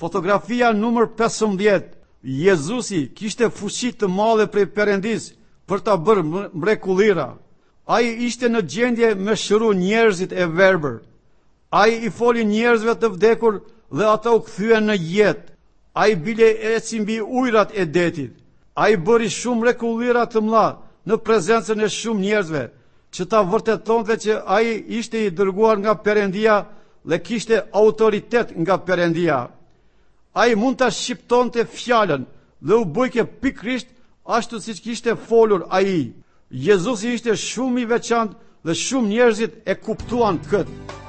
Fotografia numër 15. Jezusi kishte fuqi të madhe prej Perëndis për ta bërë mrekullira. Ai ishte në gjendje me shëru njerëzit e verbër. Ai i foli njerëzve të vdekur dhe ata u kthyen në jetë. Ai bile eci mbi ujrat e detit. Ai bëri shumë mrekullira të mëdha në prezencën e shumë njerëzve, që ta vërtetonte që ai ishte i dërguar nga Perëndia dhe kishte autoritet nga Perëndia. Ai mund ta shqiptonte fjalën dhe u bujke pikrisht ashtu siç kishte folur ai. Jezusi ishte shumë i veçantë dhe shumë njerëzit e kuptuan këtë.